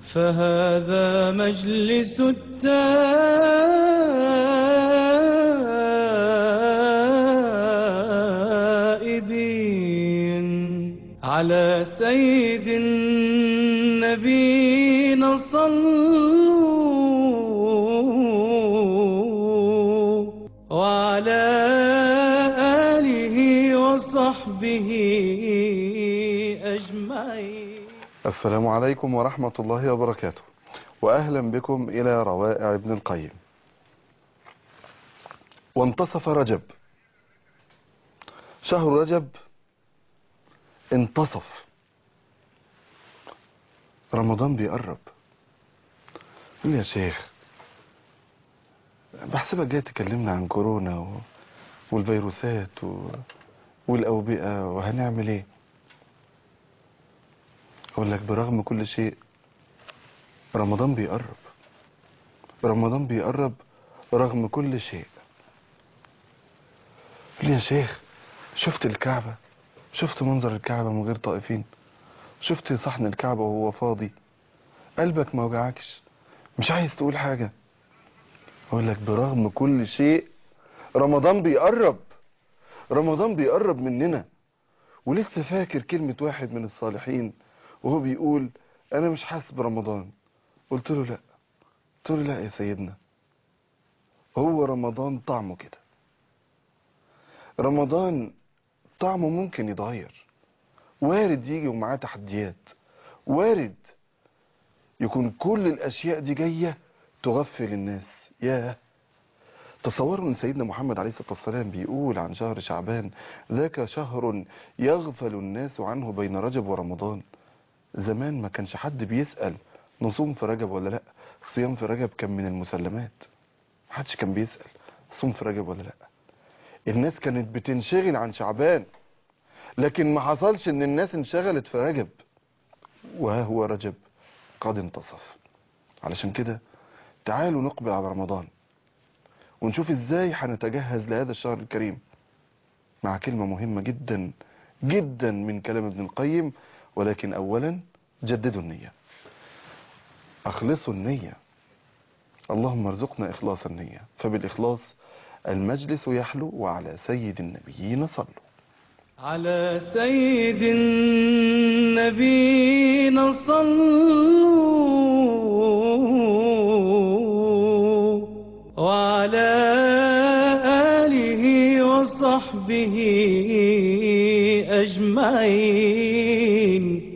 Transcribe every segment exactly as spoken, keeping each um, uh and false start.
فهذا مجلس التائبين على سيد النبينا صلوا وعلى آله وصحبه أجمعين. السلام عليكم ورحمة الله وبركاته، وأهلا بكم إلى روائع ابن القيم. وانتصف رجب، شهر رجب انتصف، رمضان بيقرب. قول يا شيخ، بحسبك جاي تكلمنا عن كورونا و... والفيروسات و... والأوبئة وهنعمل ايه؟ اقول لك برغم كل شيء رمضان بيقرب، رمضان بيقرب رغم كل شيء. قول يا شيخ، شفت الكعبة؟ شفت منظر الكعبة من غير طائفين؟ شفت صحن الكعبة وهو فاضي؟ قلبك ما وجعكش؟ مش عايز تقول حاجة؟ اقول لك برغم كل شيء رمضان بيقرب، رمضان بيقرب مننا. ولسه فاكر كلمة واحد من الصالحين وهو بيقول انا مش حاسس برمضان. قلت له لا، قلت له لا يا سيدنا، هو رمضان طعمه كده. رمضان طعمه ممكن يتغير، وارد يجي ومعاه تحديات، وارد يكون كل الاشياء دي جاية تغفل الناس. ياه، تصوروا ان سيدنا محمد عليه الصلاة والسلام بيقول عن شهر شعبان ذاك شهر يغفل الناس عنه بين رجب ورمضان. زمان ما كانش حد بيسأل نصوم في رجب ولا لا، الصيام في رجب كان من المسلمات، محدش كان بيسأل صوم في رجب ولا لا. الناس كانت بتنشغل عن شعبان، لكن ما حصلش ان الناس انشغلت في رجب، وها هو رجب قد انتصف. علشان كده تعالوا نقبل على رمضان ونشوف ازاي هنتجهز لهذا الشهر الكريم، مع كلمة مهمة جدا جدا من كلام ابن القيم. ولكن اولا جددوا النية، اخلصوا النية. اللهم ارزقنا اخلاص النية، فبالاخلاص المجلس يحلو، وعلى سيد النبيين صلوا. على سيد النبينا صلوا وعلى آله وصحبه أجمعين.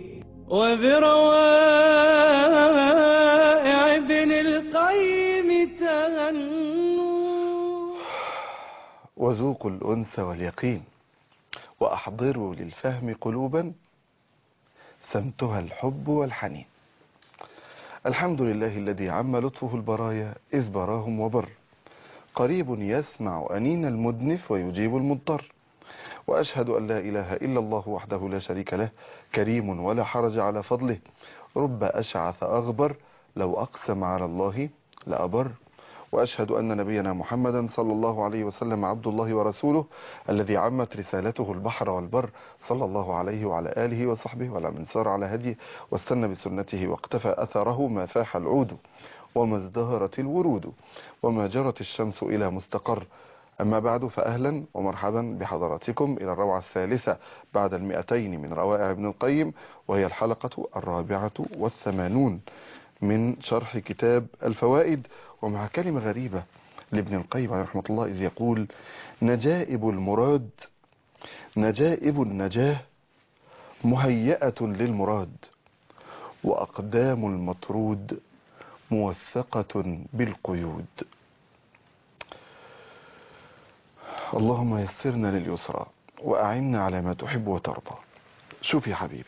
وبروائع ابن القيم تهنوا. وذوقوا الأنس واليقين، وأحضروا للفهم قلوبا سمتها الحب والحنين. الحمد لله الذي عم لطفه البرايا إذ براهم وبر، قريب يسمع أنين المدنف ويجيب المضطر. وأشهد أن لا إله إلا الله وحده لا شريك له، كريم ولا حرج على فضله، رب أشعث أغبر لو أقسم على الله لأبر. وأشهد أن نبينا محمدا صلى الله عليه وسلم عبد الله ورسوله، الذي عمت رسالته البحر والبر، صلى الله عليه وعلى آله وصحبه وعلى من سار على هديه واستنى بسنته واقتفى أثره، ما فاح العود وما ازدهرت الورود وما جرت الشمس إلى مستقر. أما بعد، فأهلا ومرحبا بحضراتكم إلى الروعة الثالثة بعد المئتين من روائع ابن القيم، وهي الحلقة الرابعة والثمانون من شرح كتاب الفوائد. ومع كلمة غريبة لابن القيم عليه رحمة الله، إذ يقول نجائب المراد، نجائب النجاه مهيئة للمراد، وأقدام المطرود موثقة بالقيود. اللهم يسرنا لليسرى وأعنا على ما تحب وترضى. شوف يا حبيبي،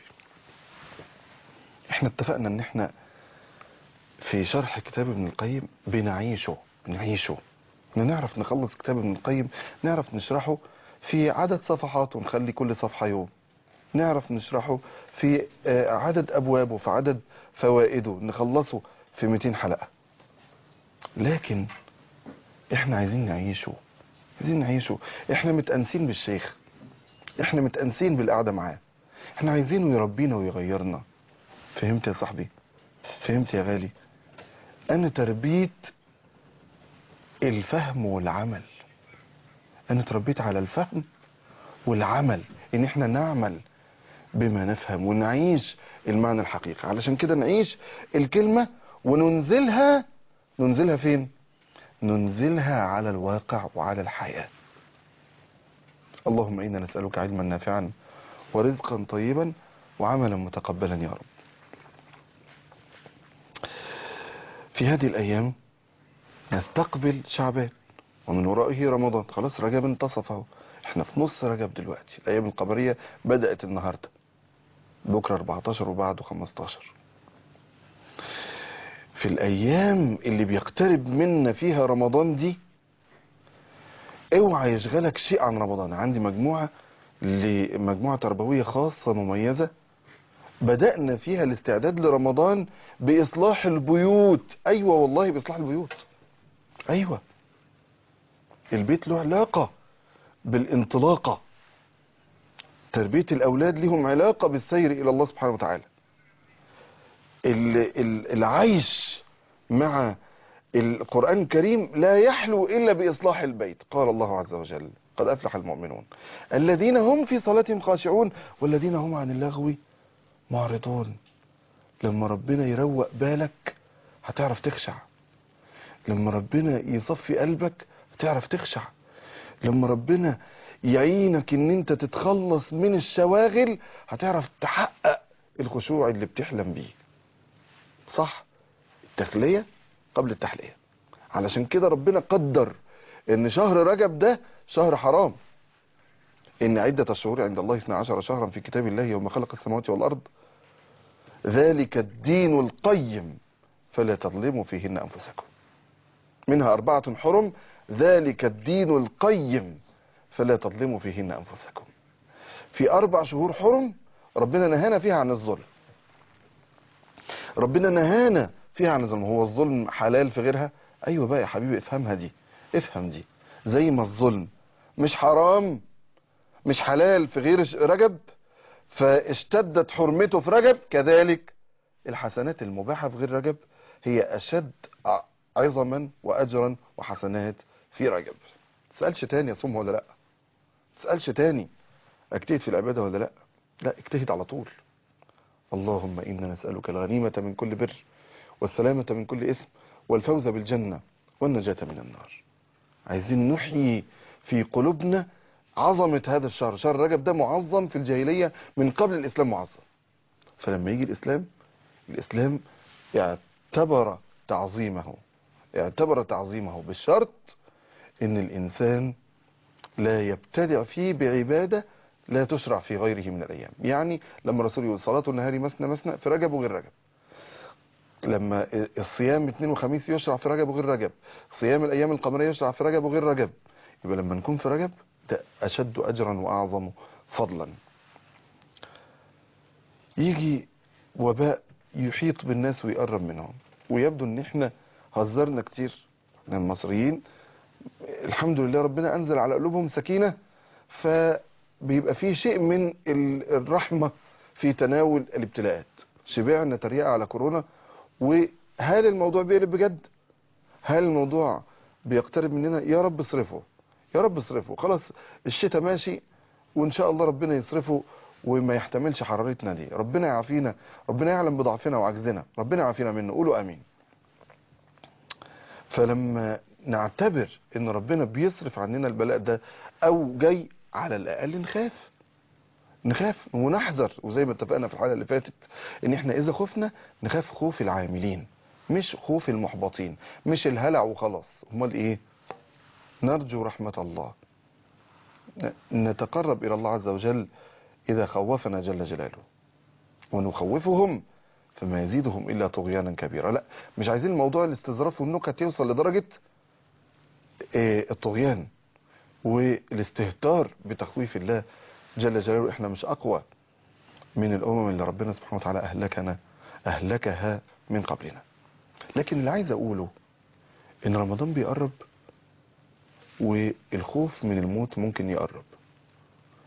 احنا اتفقنا ان احنا في شرح كتاب ابن القيم بنعيشه بنعيشه نعرف نخلص كتاب ابن القيم، نعرف نشرحه في عدد صفحات ونخلي كل صفحة يوم، نعرف نشرحه في عدد أبوابه، في عدد فوائده، نخلصه في مئتين حلقة. لكن احنا عايزين نعيشه، عايزين نعيشه. احنا متأنسين بالشيخ، احنا متأنسين بالقعدة معاه، احنا عايزينه يربينا ويغيرنا. فهمت يا صاحبي؟ فهمت يا غالي؟ انا تربيت الفهم والعمل، انا تربيت على الفهم والعمل، ان احنا نعمل بما نفهم ونعيش المعنى الحقيقي. علشان كده نعيش الكلمة وننزلها. ننزلها فين؟ ننزلها على الواقع وعلى الحياة. اللهم إنا نسألك علما نافعا ورزقا طيبا وعملا متقبلا يا رب. في هذه الأيام نستقبل شعبان ومن ورائه رمضان. خلاص رجب انتصف اهو، احنا في نص رجب دلوقتي. الأيام القمرية بدأت النهاردة، بكرة أربعتاشر وبعده خمستاشر. في الأيام اللي بيقترب منا فيها رمضان دي، اوعى يشغلك شيء عن رمضان. عندي مجموعة لمجموعة تربوية خاصة مميزة بدأنا فيها الاستعداد لرمضان بإصلاح البيوت. أيوة والله بإصلاح البيوت. أيوة، البيت له علاقة بالانطلاقة. تربية الأولاد لهم علاقة بالسير إلى الله سبحانه وتعالى. العيش مع القرآن الكريم لا يحلو إلا بإصلاح البيت. قال الله عز وجل: قد أفلح المؤمنون الذين هم في صلاتهم خاشعون والذين هم عن اللغو معرضون. لما ربنا يروق بالك هتعرف تخشع. لما ربنا يصفي قلبك هتعرف تخشع. لما ربنا يعينك ان انت تتخلص من الشواغل هتعرف تحقق الخشوع اللي بتحلم بيه. صح؟ التخلية قبل التحلية. علشان كده ربنا قدر ان شهر رجب ده شهر حرام. ان عدة الشهور عند الله اثنا عشر شهرا في كتاب الله يوم خلق السماوات والارض ذلك الدين القيم فلا تظلموا فيهن انفسكم. منها اربعة حرم ذلك الدين القيم فلا تظلموا فيهن انفسكم. في اربع شهور حرم ربنا نهانا فيها عن الظلم. ربنا نهانا فيها عن الظلم. هو الظلم حلال في غيرها؟ ايوه بقى يا حبيبي، افهمها دي، افهم دي. زي ما الظلم مش حرام مش حلال في غير رجب فاشتدت حرمته في رجب، كذلك الحسنات المباحة في غير رجب هي اشد عظما واجرا وحسنات في رجب. تسألش تاني اصوم ولا لا، تسألش تاني اجتهد في العبادة ولا لا، لا اجتهد على طول. اللهم إنا نسألك الغنيمة من كل بر والسلامة من كل إثم والفوز بالجنة والنجاة من النار. عايزين نحيي في قلوبنا عظمة هذا الشهر. شهر رجب ده معظم في الجاهلية من قبل الإسلام معظم. فلما يجي الإسلام الإسلام اعتبر تعظيمه اعتبر تعظيمه بالشرط إن الإنسان لا يبتدع فيه بعبادة لا تشرع في غيره من الأيام. يعني لما الرسول يقول صلاة النهار مثنى مثنى في رجب وغير رجب، لما الصيام اثنين وخميس يشرع في رجب وغير رجب، صيام الأيام القمرية يشرع في رجب وغير رجب، يبقى لما نكون في رجب ده أشد أجرا وأعظم فضلا. يجي وباء يحيط بالناس ويقرب منهم، ويبدو ان احنا هزرنا كتير. احنا المصريين الحمد لله ربنا أنزل على قلوبهم سكينة، فبيبقى فيه شيء من الرحمة في تناول الابتلاءات. شبعنا تريقة على كورونا، وهل الموضوع بيقلب بجد؟ هل الموضوع بيقترب مننا؟ يا رب اصرفه، يا رب اصرفه. خلاص الشتاء ماشي وان شاء الله ربنا يصرفه وما يحتملش حرارتنا دي. ربنا يعافينا، ربنا يعلم بضعفنا وعجزنا، ربنا يعافينا منه. قولوا امين. فلما نعتبر ان ربنا بيصرف عننا البلاء ده او جاي، على الاقل نخاف نخاف ونحذر. وزي ما اتفقنا في الحلقه اللي فاتت ان احنا اذا خفنا نخاف خوف العاملين مش خوف المحبطين، مش الهلع وخلاص. امال ايه؟ نرجو رحمه الله، نتقرب الى الله عز وجل اذا خوفنا جل جلاله، ونخوفهم فما يزيدهم الا طغيانا كبيرا. لا، مش عايزين موضوع الاستظراف والنكت يوصل لدرجه الطغيان والاستهتار بتخويف الله جل جلاله. احنا مش اقوى من الامم اللي ربنا سبحانه وتعالى اهلكنا اهلكها من قبلنا. لكن اللي عايز اقوله ان رمضان بيقرب، والخوف من الموت ممكن يقرب،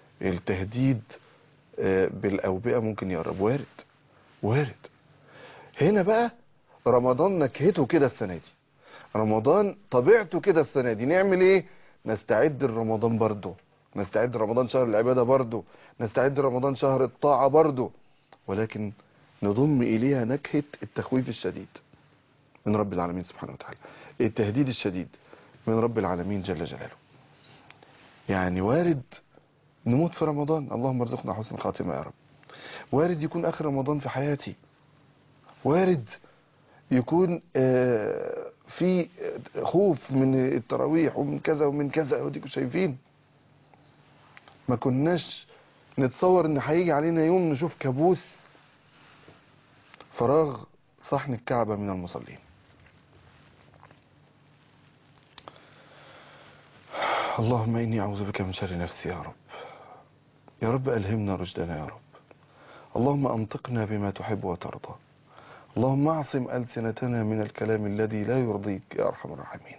التهديد بالاوبئة ممكن يقرب، وارد وارد. هنا بقى رمضان نكهته كده السنة دي، رمضان طبيعته كده السنة دي. نعمل ايه؟ نستعد لرمضان برضه، نستعد رمضان شهر العبادة برضه، نستعد رمضان شهر الطاعة برضه، ولكن نضم إليها نكهة التخويف الشديد من رب العالمين سبحانه وتعالى، التهديد الشديد من رب العالمين جل جلاله. يعني وارد نموت في رمضان، اللهم ارزقنا حسن الخاتمة يا رب. وارد يكون آخر رمضان في حياتي، وارد يكون آه في خوف من التراويح ومن كذا ومن كذا. وديكم شايفين ما كناش نتصور ان هيجي علينا يوم نشوف كابوس فراغ صحن الكعبة من المصلين. اللهم إني أعوذ بك من شر نفسي يا رب. يا رب ألهمنا رشدنا يا رب. اللهم أنطقنا بما تحب وترضى. اللهم اعصم ألسنتنا من الكلام الذي لا يرضيك يا أرحم الراحمين.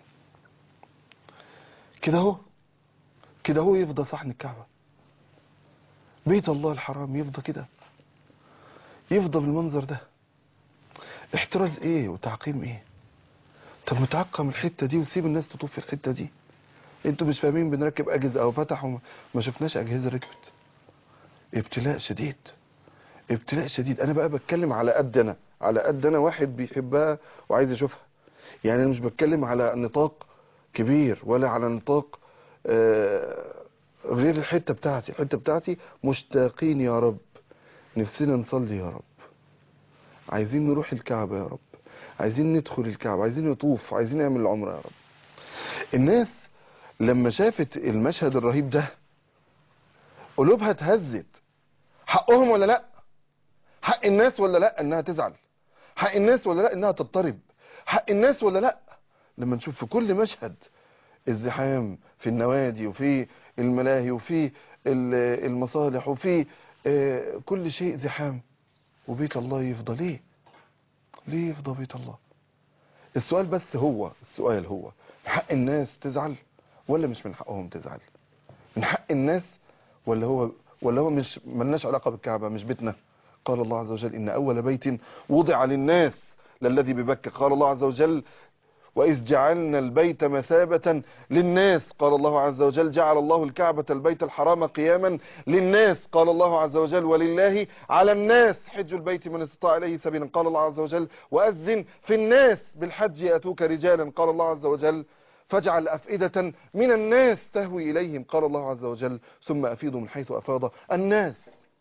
كده هو كده هو يفضى صحن الكعبة، بيت الله الحرام يفضى كده، يفضى بالمنظر ده. احتراز ايه وتعقيم ايه؟ طب متعقم الحتة دي وسيب الناس تطوف في الحتة دي. انتوا مش فاهمين بنركب اجهزة او فتحوا ما شفناش اجهزة ركبت. ابتلاء شديد، ابتلاء شديد. انا بقى بتكلم على قد انا على قد انا واحد بيحبها وعايز يشوفها. يعني انا مش بتكلم على نطاق كبير ولا على نطاق آه غير الحتة بتاعتي. الحتة بتاعتي مشتاقين يا رب، نفسنا نصلي يا رب، عايزين نروح الكعبة يا رب، عايزين ندخل الكعبة، عايزين نطوف، عايزين نعمل العمرة يا رب. الناس لما شافت المشهد الرهيب ده قلوبها اتهزت. حقهم ولا لا؟ حق الناس ولا لا انها تزعل؟ حق الناس ولا لا انها تضطرب؟ حق الناس ولا لا لما نشوف في كل مشهد ازدحام في النوادي وفي الملاهي وفي المصالح وفي كل شيء زحام، وبيت الله يفضى ليه؟ ليه يفضى بيت الله؟ السؤال بس هو السؤال هو من حق الناس تزعل ولا مش من حقهم تزعل؟ من حق الناس ولا هو ولا هو مش ملناش علاقة بالكعبة، مش بيتنا؟ قال الله عز وجل إن أول بيت وضع للناس للذي ببكة. قال الله عز وجل وإذ جعلنا البيت مثابة للناس. قال الله عز وجل جعل الله الكعبة البيت الحرام قياما للناس. قال الله عز وجل ولله على الناس حج البيت من استطاع إليه سبيلا. قال الله عز وجل وأذن في الناس بالحج يأتوك رجالا. قال الله عز وجل فاجعل أفئدة من الناس تهوي إليهم. قال الله عز وجل ثم أفيضوا من حيث أفاض الناس.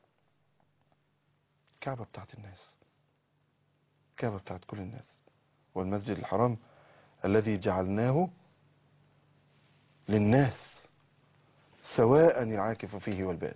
كعبة بتاعت الناس، كعبة بتاعت كل الناس، والمسجد الحرام الذي جعلناه للناس سواء العاكف فيه والباد،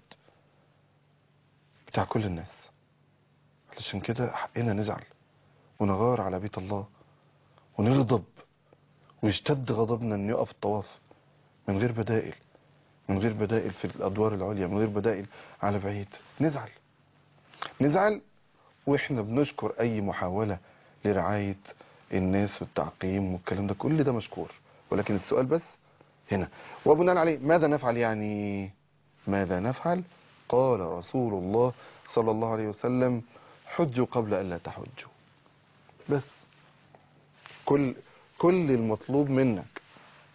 بتاع كل الناس. علشان كده حقنا نزعل ونغار على بيت الله ونغضب ويشتد غضبنا ان يقف الطواف من غير بدائل، من غير بدائل في الادوار العليا، من غير بدائل على بعيد. نزعل نزعل واحنا بنشكر اي محاولة لرعاية الناس والتعقيم والكلام ده، كل ده مشكور. ولكن السؤال بس هنا وبناء عليه ماذا نفعل؟ يعني ماذا نفعل؟ قال رسول الله صلى الله عليه وسلم حجوا قبل أن لا تحجوا. بس كل كل المطلوب منك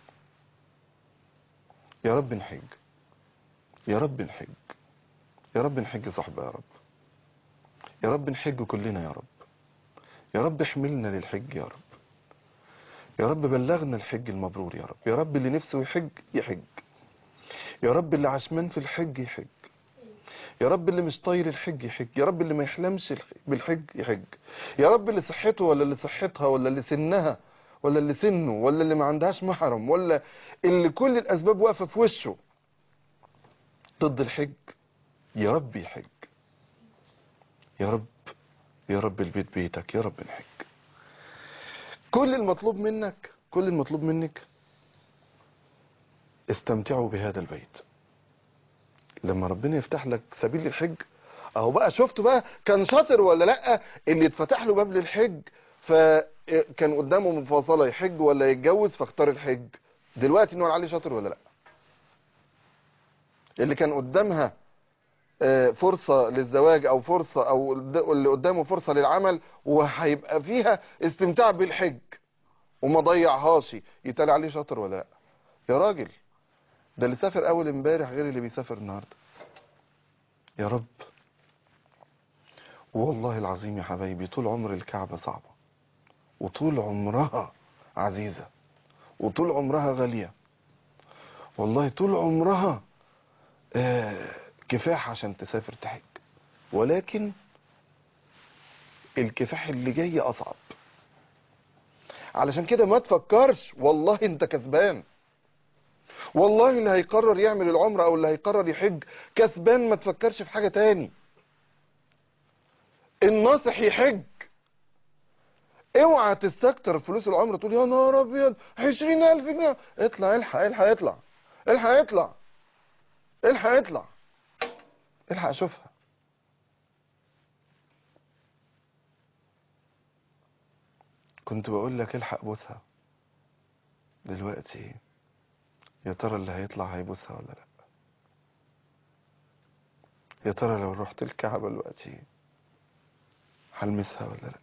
يا رب نحج، يا رب نحج، يا رب نحج صحبة، يا رب يا رب نحج كلنا، يا رب يا رب احملنا للحج، يا رب يا رب بلغنا الحج المبرور، يا رب يا رب اللي نفسه يحج يحج، يا رب اللي عشمان في الحج يحج، يا رب اللي مش طاير الحج يحج، يا رب اللي ما يحلمش بالحج يحج، يا رب اللي صحته ولا اللي صحتها ولا اللي سنها ولا اللي سنه ولا اللي ما عندهاش محرم ولا اللي كل الأسباب واقفة في وشه ضد الحج، يا رب يحج. يا رب يا رب البيت بيتك، يا رب نحج. كل المطلوب منك كل المطلوب منك استمتعوا بهذا البيت. لما ربنا يفتح لك سبيل الحج اهو بقى، شفتوا بقى كان شاطر ولا لا اللي اتفتح له باب للحج فكان قدامه مفاصله يحج ولا يتجوز فاختار الحج. دلوقتي نور عليه شاطر ولا لا؟ اللي كان قدامها آه، فرصة للزواج او فرصة او اللي قدامه فرصة للعمل وهيبقى فيها استمتاع بالحج وما ضيعهاش، يتقال عليه شاطر ولا لا؟ يا راجل، ده اللي سافر اول امبارح غير اللي بيسافر النهارده. يا رب، والله العظيم يا حبايبي طول عمر الكعبة صعبة، وطول عمرها عزيزة، وطول عمرها غالية، والله طول عمرها آه كفاح عشان تسافر تحج، ولكن الكفاح اللي جاي أصعب. علشان كده ما تفكرش، والله انت كسبان، والله اللي هيقرر يعمل العمرة او اللي هيقرر يحج كسبان، ما تفكرش في حاجة تاني. الناصح يحج، اوعى تستكتر فلوس العمرة تقول يا نهار ابيض عشرين الف جنيه، اطلع الحق الحق اطلع الحق اطلع الحق اطلع الحق شوفها. كنت بقول لك الحق بوسها، دلوقتي يا ترى اللي هيطلع هيبوسها ولا لا؟ يا ترى لو رحت الكعبة دلوقتي هلمسها ولا لا؟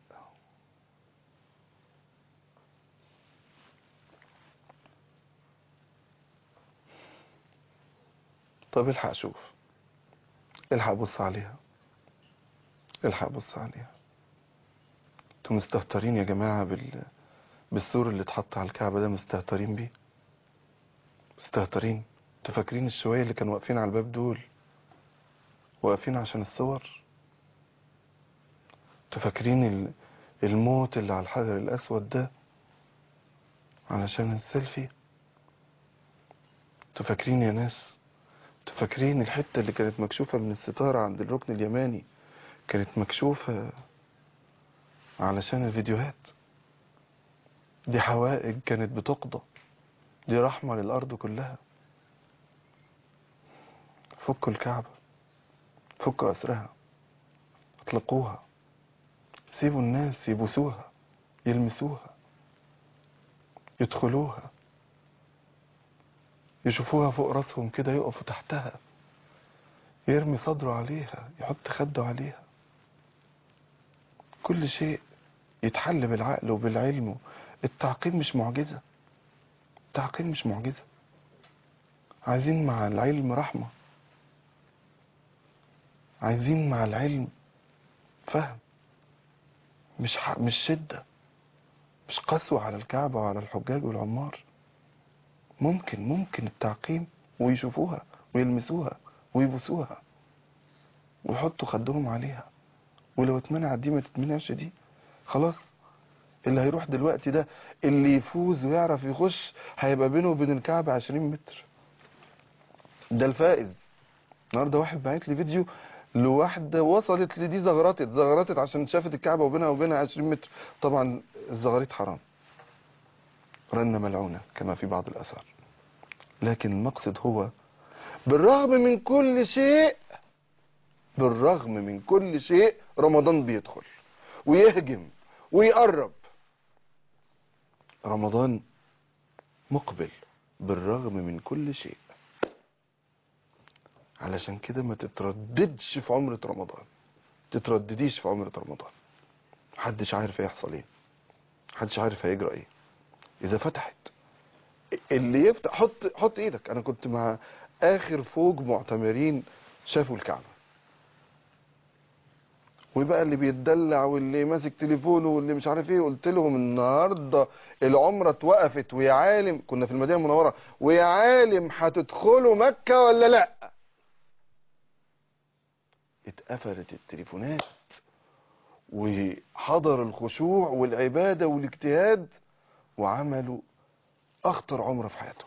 طب الحق شوف، الحق بص عليها، الحق بص عليها. انتوا مستهترين يا جماعة بال... بالسور اللي اتحط على الكعبة ده، مستهترين بيه، مستهترين. انتوا فاكرين الشوية اللي كانوا واقفين على الباب دول واقفين عشان الصور؟ انتوا فاكرين ال... الموت اللي على الحجر الاسود ده علشان السيلفي؟ انتوا فاكرين يا ناس؟ انتوا فاكرين الحتة اللي كانت مكشوفة من الستارة عند الركن اليماني كانت مكشوفة علشان الفيديوهات؟ دي حوائج كانت بتقضى، دي رحمة للأرض كلها. فكوا الكعبة، فكوا أسرها، اطلقوها، سيبوا الناس يبوسوها، يلمسوها، يدخلوها، يشوفوها فوق راسهم كده، يقفوا تحتها، يرمي صدره عليها، يحط خده عليها. كل شيء يتحل بالعقل وبالعلم. التعقيم مش معجزة، التعقيم مش معجزة. عايزين مع العلم رحمة، عايزين مع العلم فهم، مش ح... مش شدة، مش قسوة على الكعبة وعلى الحجاج والعمار. ممكن ممكن التعقيم، ويشوفوها ويلمسوها ويبوسوها ويحطوا خدهم عليها. ولو اتمنعت دي ما تتمنعش دي، خلاص. اللي هيروح دلوقتي ده اللي يفوز ويعرف يخش هيبقى بينه وبين الكعبة عشرين متر، ده الفائز. النهارده واحد بعت لي فيديو لواحدة وصلت لدي، زغرتت زغرتت عشان شافت الكعبة وبينها وبينها عشرين متر. طبعا الزغاريت حرام، رنة ملعونة كما في بعض الآثار. لكن المقصد هو بالرغم من كل شيء، بالرغم من كل شيء رمضان بيدخل ويهجم ويقرب. رمضان مقبل بالرغم من كل شيء. علشان كده ما تترددش في عمرة رمضان، تتردديش في عمرة رمضان. محدش عارف هيحصل ايه، محدش عارف هيجرى ايه. اذا فتحت اللي يفتح، حط حط ايدك. انا كنت مع اخر فوج معتمرين شافوا الكعبة، وبقى اللي بيتدلع واللي ماسك تليفونه واللي مش عارف ايه، قلت لهم النهارده العمره اتوقفت، ويا عالم كنا في المدينه المنوره، ويا عالم هتدخلوا مكه ولا لا. اتقفلت التليفونات وحضر الخشوع والعباده والاجتهاد، وعملوا اخطر عمره في حياتهم.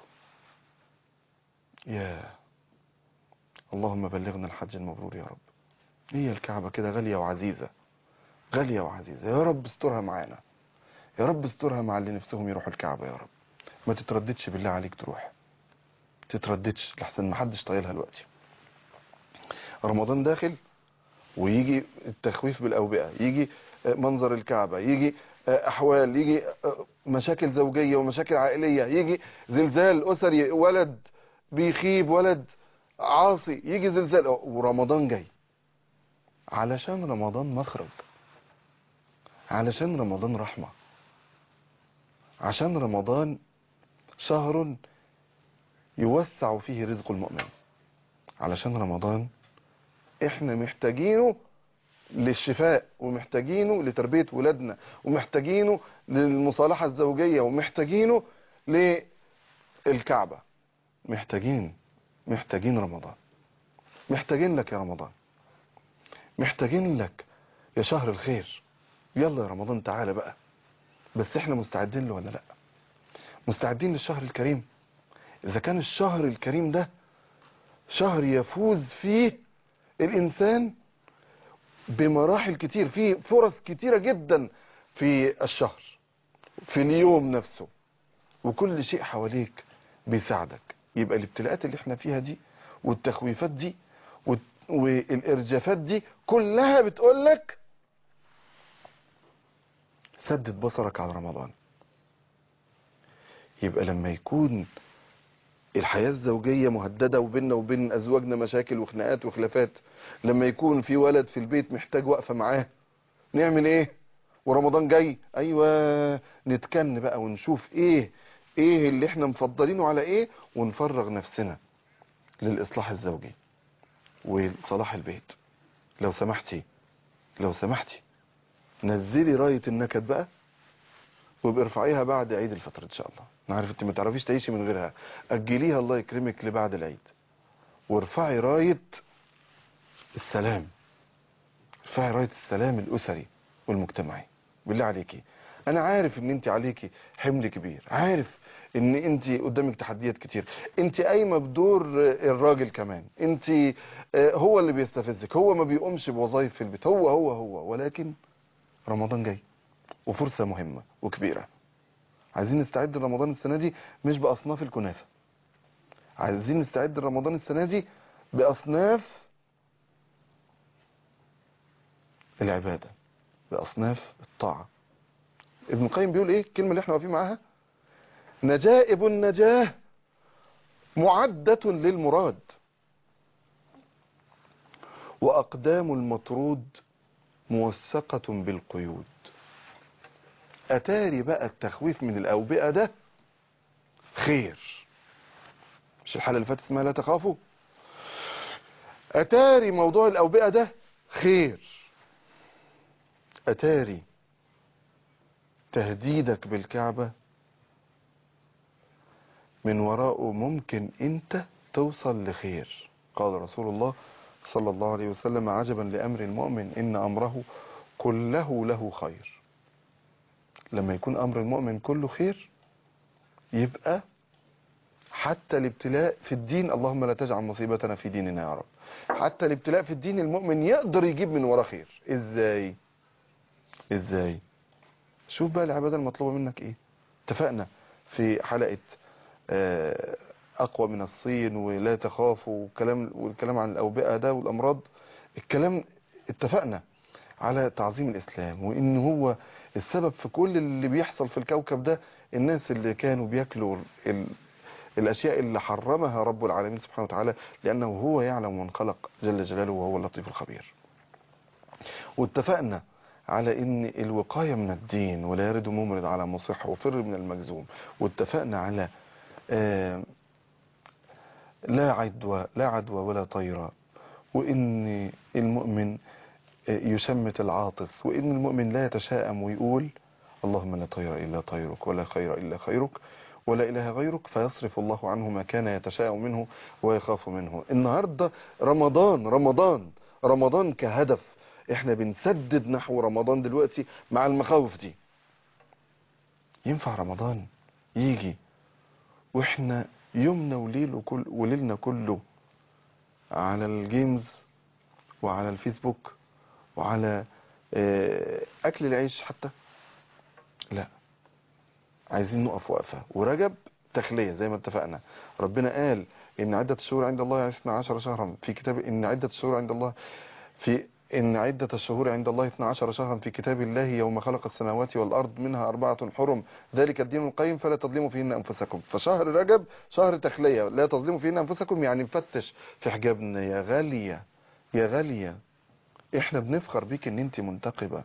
يا اللهم بلغنا الحج المبرور يا رب. هي الكعبه كده غاليه وعزيزه، غاليه وعزيزه. يا رب استرها معانا، يا رب استرها مع اللي نفسهم يروحوا الكعبة يا رب. ما تترددش بالله عليك تروح، تترددش لحسن ما حدش طايلها دلوقتي. رمضان داخل ويجي التخويف بالأوبئة، يجي منظر الكعبة، يجي أحوال، يجي مشاكل زوجية ومشاكل عائلية، يجي زلزال أسري، ولد بيخيب ولد عاصي، يجي زلزال، ورمضان جاي. علشان رمضان مخرج، علشان رمضان رحمة، عشان رمضان شهر يوسع فيه رزق المؤمن، علشان رمضان احنا محتاجينه للشفاء، ومحتاجينه لتربية ولادنا، ومحتاجينه للمصالحة الزوجية، ومحتاجينه للكعبة. محتاجين محتاجين رمضان، محتاجين لك يا رمضان، محتاجين لك يا شهر الخير. يلا يا رمضان تعالى بقى. بس احنا مستعدين له ولا لا؟ مستعدين للشهر الكريم؟ اذا كان الشهر الكريم ده شهر يفوز فيه الانسان بمراحل كتير، فيه فرص كتيرة جدا في الشهر، في اليوم نفسه، وكل شيء حواليك بيساعدك، يبقى الابتلاءات اللي احنا فيها دي والتخويفات دي والارجافات دي كلها بتقولك سدد بصرك على رمضان. يبقى لما يكون الحياة الزوجية مهددة وبيننا وبين أزواجنا مشاكل وخناقات وخلافات، لما يكون في ولد في البيت محتاج وقفة معاه، نعمل ايه؟ ورمضان جاي، ايوه نتكن بقى ونشوف ايه ايه اللي احنا مفضلينه على ايه، ونفرغ نفسنا للإصلاح الزوجي وصلاح البيت. لو سمحتي لو سمحتي نزلي راية النكد بقى، وابقي ارفعيها بعد عيد الفطر ان شاء الله. انا عارف انت ما تعرفيش تعيشي من غيرها، اجليها الله يكرمك لبعد العيد، وارفعي راية السلام، ارفعي راية السلام الاسري والمجتمعي. بالله عليكي، انا عارف ان انت عليكي حمل كبير، عارف ان انت قدامك تحديات كتير، انت قايمه بدور الراجل كمان، انت هو اللي بيستفزك، هو ما بيقومش بوظائف في البيت، هو هو هو ولكن رمضان جاي وفرصه مهمه وكبيره. عايزين نستعد لرمضان السنه دي مش باصناف الكنافه، عايزين نستعد لرمضان السنه دي باصناف العباده، باصناف الطاعه. ابن القيم بيقول ايه الكلمه اللي احنا واقفين معاها؟ نجائب النجاه معدة للمراد، وأقدام المطرود موثقة بالقيود. أتاري بقى التخويف من الأوبئة ده خير. مش الحالة اللي فاتت اسمها لا تخافوا؟ أتاري موضوع الأوبئة ده خير. أتاري تهديدك بالكعبة من وراءه ممكن انت توصل لخير. قال رسول الله صلى الله عليه وسلم: عجبا لأمر المؤمن إن أمره كله له خير. لما يكون أمر المؤمن كله خير، يبقى حتى الابتلاء في الدين، اللهم لا تجعل مصيبتنا في ديننا يا رب، حتى الابتلاء في الدين المؤمن يقدر يجيب من وراه خير. ازاي ازاي شوف بقى العبادة المطلوبة منك ايه. اتفقنا في حلقة اقوى من الصين ولا تخافوا والكلام والكلام عن الاوبئة ده والامراض، الكلام اتفقنا على تعظيم الاسلام، وان هو السبب في كل اللي بيحصل في الكوكب ده. الناس اللي كانوا بياكلوا ال... الاشياء اللي حرمها رب العالمين سبحانه وتعالى، لانه هو يعلم من خلق جل جلاله وهو اللطيف الخبير. واتفقنا على ان الوقاية من الدين، ولا يرد ممرض على مصح وفر من المجزوم. واتفقنا على آه لا عدوى لا عدوى ولا طيرة، وان المؤمن يشمت العاطس، وان المؤمن لا يتشائم ويقول اللهم لا طير الا طيرك ولا خير الا خيرك ولا اله غيرك، فيصرف الله عنه ما كان يتشائم منه ويخاف منه. النهارده رمضان رمضان رمضان كهدف، احنا بنسدد نحو رمضان دلوقتي مع المخاوف دي. ينفع رمضان يجي واحنا يومنا وليله كل وليلنا كله على الجيمز وعلى الفيسبوك وعلى اكل العيش حتى؟ لا، عايزين نقف وقفة. ورجب تخلية زي ما اتفقنا. ربنا قال ان عدة الشهور عند الله اثنا عشر شهرا في كتاب، ان عدة الشهور عند الله في إن عدة الشهور عند الله اثنا عشر شهرا في كتاب الله يوم خلق السماوات والأرض منها أربعة حرم ذلك الدين القيم فلا تظلموا فيهن أنفسكم. فشهر رجب شهر تخلية، لا تظلموا فيهن أنفسكم، يعني نفتش في حجابنا. يا غالية يا غالية، إحنا بنفخر بيك إن أنت منتقبة،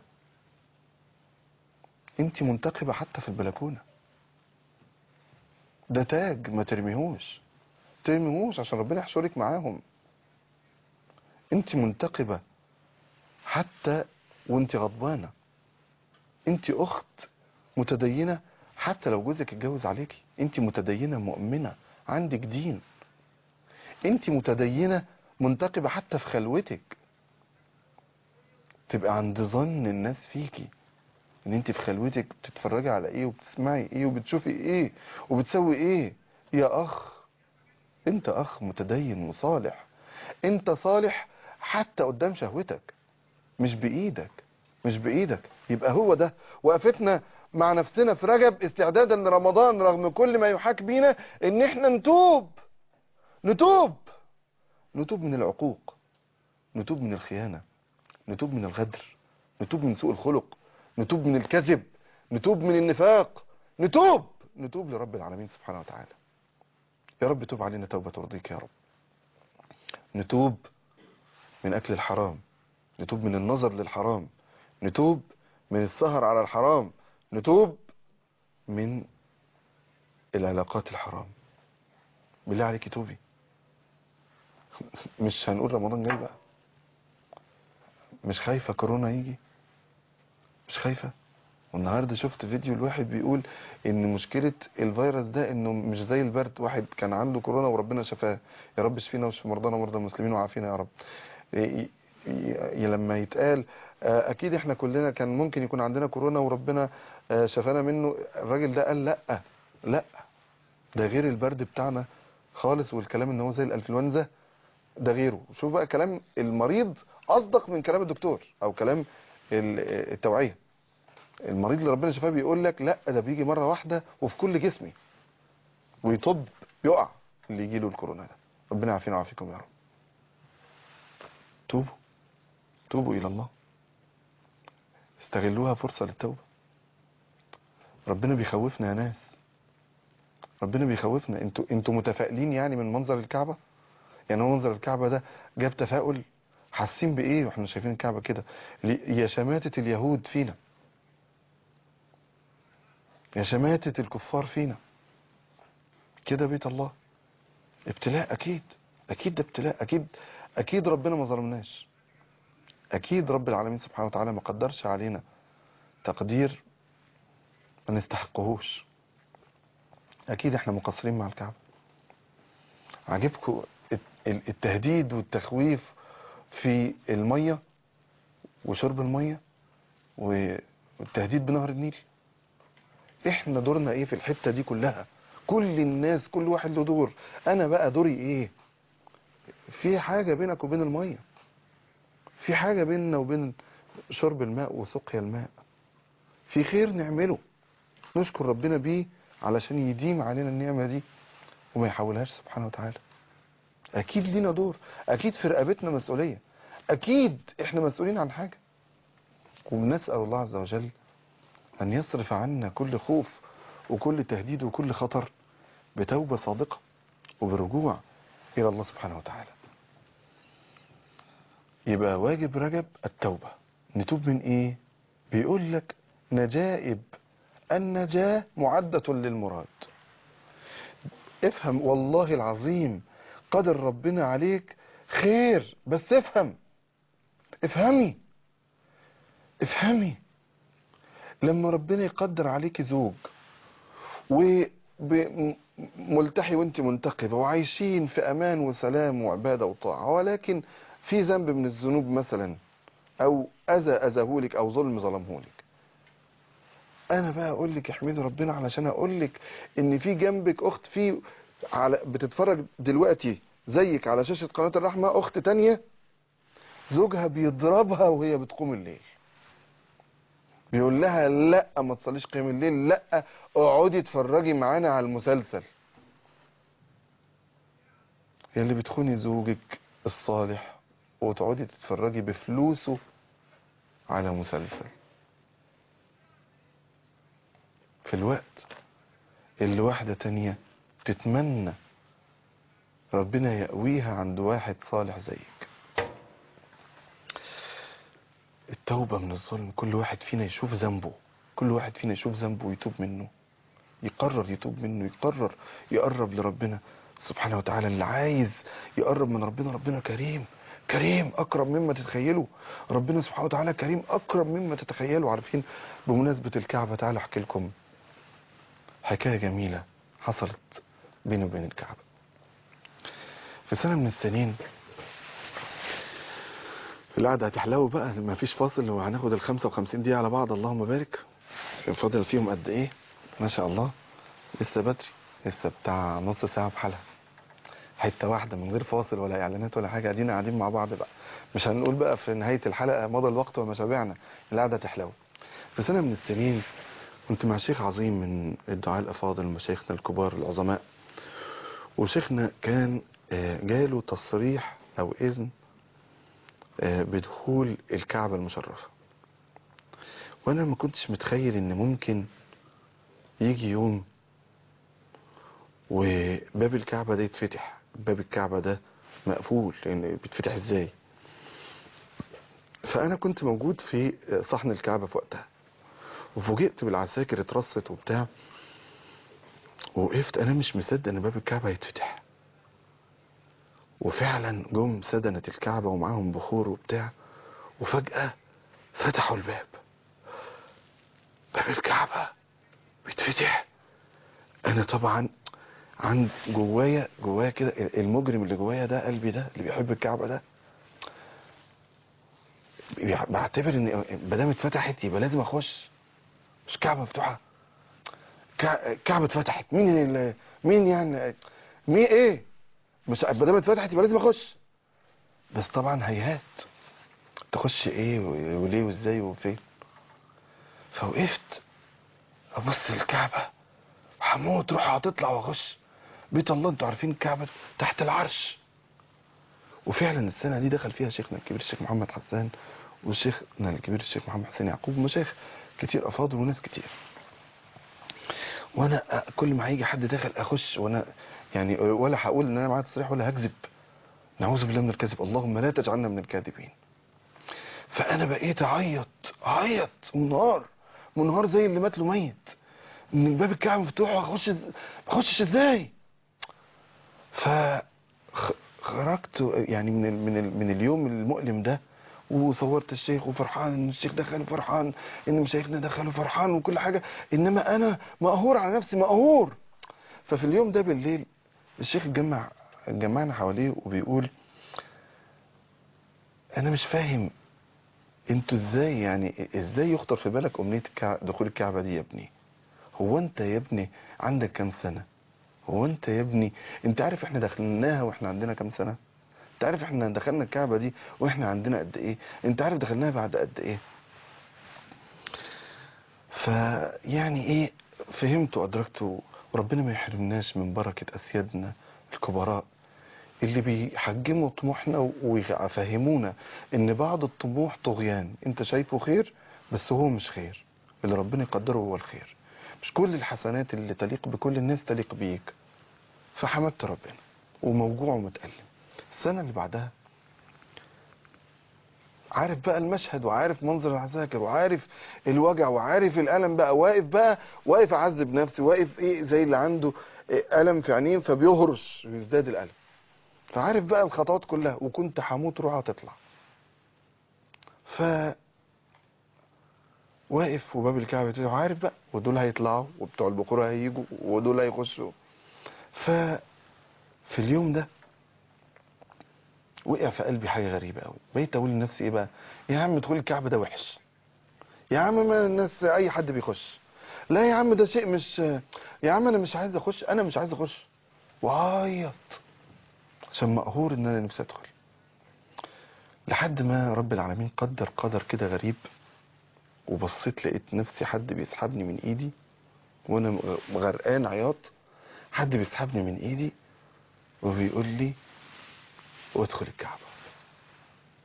أنت منتقبة حتى في البلكونة. ده تاج، ما ترميهوش ترميهوش عشان ربنا يحشرك معاهم. أنت منتقبة حتى وانت غضبانة. انت اخت متدينة حتى لو جوزك اتجوز عليكي. انت متدينة مؤمنة عندك دين. انت متدينة منتقبة حتى في خلوتك، تبقى عند ظن الناس فيكي ان انت في خلوتك بتتفرجي على ايه وبتسمعي ايه وبتشوفي ايه وبتسوي ايه. يا اخ، انت اخ متدين وصالح، انت صالح حتى قدام شهوتك، مش بإيدك مش بإيدك. يبقى هو ده وقفتنا مع نفسنا في رجب استعدادا لرمضان، رغم كل ما يحاك بينا، ان احنا نتوب نتوب نتوب من العقوق، نتوب من الخيانة، نتوب من الغدر، نتوب من سوء الخلق، نتوب من الكذب، نتوب من النفاق، نتوب نتوب لرب العالمين سبحانه وتعالى. يا رب توب علينا توبة ترضيك يا رب. نتوب من أكل الحرام، نتوب من النظر للحرام، نتوب من السهر على الحرام، نتوب من العلاقات الحرام. بالله عليك توبي. مش هنقول رمضان جاي بقى؟ مش خايفة كورونا يجي؟ مش خايفة؟ والنهاردة شفت فيديو الواحد بيقول ان مشكلة الفيروس ده انه مش زي البرد. واحد كان عنده كورونا وربنا شفاه، يا رب اشفينا واشفي مرضانا ومرضى المسلمين وعافينا يا رب. ي- ي- لما يتقال آه، اكيد احنا كلنا كان ممكن يكون عندنا كورونا وربنا آه، شفانا منه، الراجل ده قال لا لا، ده غير البرد بتاعنا خالص، والكلام ان هو زي الانفلونزا ده غيره. شوف بقى كلام المريض اصدق من كلام الدكتور او كلام ال- التوعية. المريض اللي ربنا شفاه بيقول لك لا، ده بيجي مرة واحدة وفي كل جسمي، ويطب يقع اللي يجي له الكورونا ده. ربنا يعافينا ويعافيكم يا رب. توبوا توبوا الى الله، استغلوها فرصة للتوبة. ربنا بيخوفنا يا ناس، ربنا بيخوفنا. انتوا انتوا متفائلين يعني من منظر الكعبة؟ يعني هو منظر الكعبة ده جاب تفاؤل؟ حاسين بايه واحنا شايفين الكعبة كده؟ لي- يا شماتة اليهود فينا، يا شماتة الكفار فينا. كده بيت الله ابتلاء، اكيد اكيد ده ابتلاء، اكيد اكيد ربنا ما ظلمناش، اكيد رب العالمين سبحانه وتعالى ما قدرش علينا تقدير ما نستحقهوش. اكيد احنا مقصرين مع الكعبة. عجبكم الت- التهديد والتخويف في المية وشرب المية والتهديد بنهر النيل؟ احنا دورنا ايه في الحتة دي كلها؟ كل الناس كل واحد له دور، انا بقى دوري ايه؟ في حاجة بينك وبين المية، في حاجة بيننا وبين شرب الماء وسقيا الماء، في خير نعمله نشكر ربنا بيه علشان يديم علينا النعمة دي وما يحولهاش سبحانه وتعالى. اكيد لينا دور، اكيد في رقبتنا مسؤولية، اكيد احنا مسؤولين عن حاجة. وبنسأل الله عز وجل ان يصرف عنا كل خوف وكل تهديد وكل خطر بتوبة صادقة وبرجوع الى الله سبحانه وتعالى. يبقى واجب رجب التوبة. نتوب من ايه؟ بيقول لك نجائب النجاة معدة للمراد. افهم والله العظيم قدر ربنا عليك خير، بس افهم، افهمي افهمي. لما ربنا يقدر عليك زوج وملتحي وانت منتقبة وعايشين في امان وسلام وعبادة وطاعة، ولكن في ذنب من الذنوب مثلا او اذى اذاهولك او ظلم ظلمهولك، انا بقى اقول لك احمدي ربنا علشان اقول لك ان في جنبك اخت في على بتتفرج دلوقتي زيك على شاشة قناة الرحمة، اخت تانية زوجها بيضربها وهي بتقوم الليل، بيقول لها لا ما تصليش قيام الليل، لا اقعدي اتفرجي معانا على المسلسل. يا اللي بتخوني زوجك الصالح وتقعدي تتفرجي بفلوسه على مسلسل في الوقت اللي واحدة تانية تتمنى ربنا يقويها عند واحد صالح زيك. التوبة من الظلم، كل واحد فينا يشوف ذنبه، كل واحد فينا يشوف ذنبه ويتوب منه، يقرر يتوب منه، يقرر يقرب لربنا سبحانه وتعالى. اللي عايز يقرب من ربنا، ربنا كريم كريم أكرم مما تتخيلوا. ربنا سبحانه وتعالى كريم أكرم مما تتخيلوا. عارفين بمناسبة الكعبة، تعالوا أحكي لكم حكاية جميلة حصلت بيني وبين الكعبة. في سنة من السنين، القعدة هتحلو بقى، ما فيش فاصل وهناخد ال خمسة وخمسين دقيقة على بعض، اللهم بارك. فاضل فيهم قد ايه؟ ما شاء الله لسه بدري، لسه بتاع نص ساعة بحالها، حتة واحدة من غير فاصل ولا اعلانات ولا حاجة. ادينا قاعدين مع بعض بقى، مش هنقول بقى في نهاية الحلقة مضى الوقت وما شبعنا، القعدة تحلو. في سنة من السنين كنت مع شيخ عظيم من الدعاء الافاضل، مشايخنا الكبار العظماء، وشيخنا كان جاله تصريح او اذن بدخول الكعبة المشرفة. وانا ما كنتش متخيل ان ممكن يجي يوم وباب الكعبة ده يتفتح. باب الكعبة ده مقفول، لان بيتفتح ازاي؟ فانا كنت موجود في صحن الكعبة في وقتها، وفوجئت بالعساكر اترصت وبتاع، وقفت انا مش مصدق ان باب الكعبة يتفتح. وفعلا جم سدنة الكعبة ومعاهم بخور وبتاع، وفجأة فتحوا الباب. باب الكعبة بيتفتح. انا طبعا عند جوايا جوايا كده المجرم اللي جوايا ده، قلبي ده اللي بيحب الكعبة ده، بعتبر ان ما دام اتفتحت يبقى لازم اخش. مش كعبة مفتوحة، كعبة اتفتحت، مين اللي مين يعني مين ايه؟ مش ما دام اتفتحت يبقى لازم اخش. بس طبعا هيهات، تخش ايه وليه وازاي وفين؟ فوقفت ابص الكعبة، هموت روح هتطلع واخش بيت الله. انتوا عارفين الكعبة تحت العرش. وفعلا السنة دي دخل فيها شيخنا الكبير الشيخ محمد حسان، وشيخنا الكبير الشيخ محمد حسين يعقوب، ومشايخ كتير افاضل وناس كتير. وانا كل ما هيجي حد داخل اخش، وانا يعني ولا هقول ان انا معايا تصريح ولا هكذب، نعوذ بالله من الكذب، اللهم لا تجعلنا من الكاذبين. فانا بقيت اعيط اعيط منهار منهار زي اللي مات له ميت، ان الباب الكعبه مفتوح واخش ما اخشش ازاي؟ ف خرجت يعني من ال من ال من اليوم المؤلم ده، وصورت الشيخ وفرحان ان الشيخ دخل، وفرحان ان مشايخنا دخلوا، فرحان وكل حاجه، انما انا مقهور على نفسي مقهور. ففي اليوم ده بالليل الشيخ اتجمع جمعنا حواليه وبيقول انا مش فاهم انتوا ازاي، يعني ازاي يخطر في بالك امنيه دخول الكعبه دي يا ابني؟ هو انت يا ابني عندك كام سنه؟ هو انت يا ابني انت عارف احنا دخلناها واحنا عندنا كام سنه؟ انت عارف احنا دخلنا الكعبة دي واحنا عندنا قد ايه؟ انت عارف دخلناها بعد قد ايه؟ فيعني ايه، فهمت وادركت. وربنا ما يحرمناش من بركة اسيادنا الكبراء اللي بيحجموا طموحنا ويفهمونا ان بعض الطموح طغيان. انت شايفه خير بس هو مش خير، اللي ربنا يقدره هو الخير. مش كل الحسنات اللي تليق بكل الناس تليق بيك. فحمدت ربنا وموجوع ومتألم. السنة اللي بعدها عارف بقى المشهد، وعارف منظر العساكر، وعارف الوجع، وعارف الألم، بقى واقف بقى واقف أعذب نفسي، واقف إيه زي اللي عنده ألم في عينيه فبيهرش ويزداد الألم. فعارف بقى الخطوات كلها، وكنت هموت روحها تطلع. ف واقف وباب الكعبة وعارف بقى، ودول هيطلعوا وبتوع البقرة هيجوا ودول هيخشوا. ف في اليوم ده وقع في قلبي حاجة غريبة قوي. بقيت أقول لنفسي إيه بقى؟ يا عم دخول الكعبة ده وحش، يا عم ما الناس اي حد بيخش، لا يا عم ده شيء مش، يا عم انا مش عايز اخش، انا مش عايز اخش. وعيط عشان مقهور ان انا نفسي ادخل. لحد ما رب العالمين قدر قدر كده غريب، وبصيت لقيت نفسي حد بيسحبني من ايدي وانا غرقان عياط. حد بيسحبني من ايدي وبيقول لي ادخل الكعبة.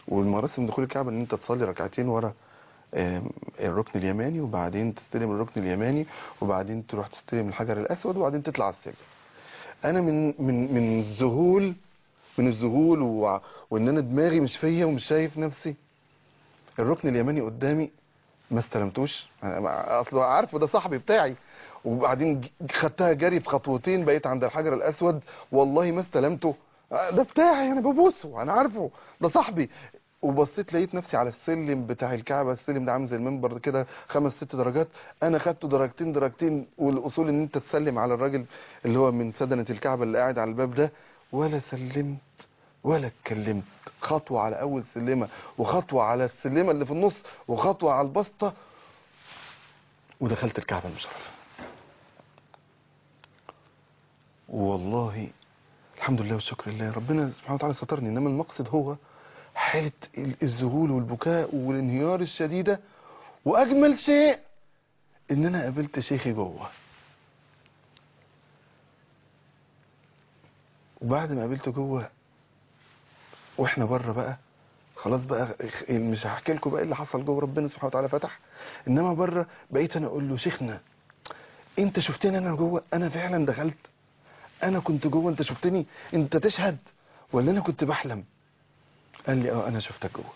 والمراسم دخول الكعبة ان انت تصلي ركعتين ورا آم، الركن اليماني، وبعدين تستلم الركن اليماني، وبعدين تروح تستلم الحجر الاسود، وبعدين تطلع على السلم. انا من من من الذهول من الذهول و... وان انا دماغي مش فيا ومش شايف نفسي، الركن اليماني قدامي ما استلمتوش. أنا اصله عارفه ده صاحبي بتاعي، وبعدين ج- خدتها جري بخطوتين بقيت عند الحجر الاسود، والله ما استلمته. ده بتاعي انا ببوسه، انا عارفه ده صاحبي. وبصيت لقيت نفسي على السلم بتاع الكعبه، السلم ده عامل زي المنبر كده خمس ست درجات، انا خدته درجتين درجتين، والاصول ان انت تسلم على الراجل اللي هو من سدنه الكعبه اللي قاعد على الباب ده، ولا سلمت ولا اتكلمت. خطوه على اول سلمه، وخطوه على السلمه اللي في النص، وخطوه على البسطه، ودخلت الكعبه المشرفه. والله الحمد لله والشكر لله، ربنا سبحانه وتعالى سترني. انما المقصد هو حالة الذهول والبكاء والانهيار الشديدة. واجمل شيء ان انا قابلت شيخي جوه، وبعد ما قابلته جوه واحنا بره بقى خلاص بقى، مش هحكي لكم بقى ايه اللي حصل جوه، ربنا سبحانه وتعالى فتح. انما بره بقيت انا اقول له شيخنا انت شفتني انا جوه، انا فعلا دخلت، انا كنت جوه، انت شفتني، انت تشهد ولا انا كنت بحلم؟ قال لي اه انا شفتك جوه.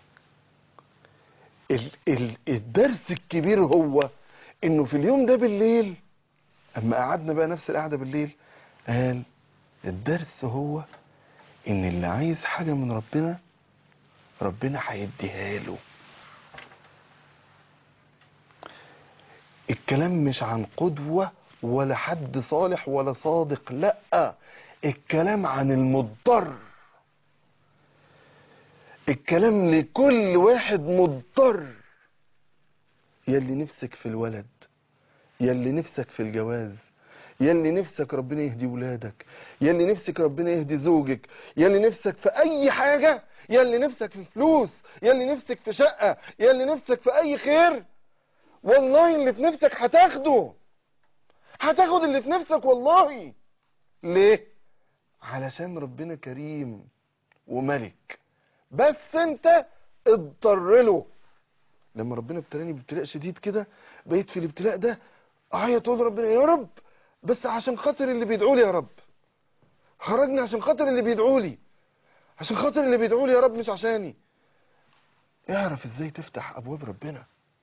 ال ال الدرس الكبير هو انه في اليوم ده بالليل، اما قعدنا بقى نفس القعده بالليل، قال الدرس هو ان اللي عايز حاجه من ربنا ربنا هيديها له. الكلام مش عن قدوه ولا حد صالح ولا صادق، لا، الكلام عن المضطر، الكلام لكل واحد مضطر. يلي نفسك في الولد، يلي نفسك في الجواز، يلي نفسك ربنا يهدي ولادك، يلي نفسك ربنا يهدي زوجك، يلي نفسك في اي حاجة، يلي نفسك في فلوس، يلي نفسك في شقة، يلي نفسك في اي خير، والله اللي في نفسك هتاخده، هتاخد اللي في نفسك والله. ليه؟ علشان ربنا كريم وملك، بس انت اضطر له. لما ربنا ابتلاني بابتلاء شديد كده، بقيت في الابتلاء ده اعيط اقول ربنا يا رب بس عشان خاطر اللي بيدعوا لي، يا رب خرجني عشان خاطر اللي بيدعوا لي، عشان خاطر اللي بيدعوا لي يا رب، مش عشاني. اعرف ازاي تفتح ابواب ربنا.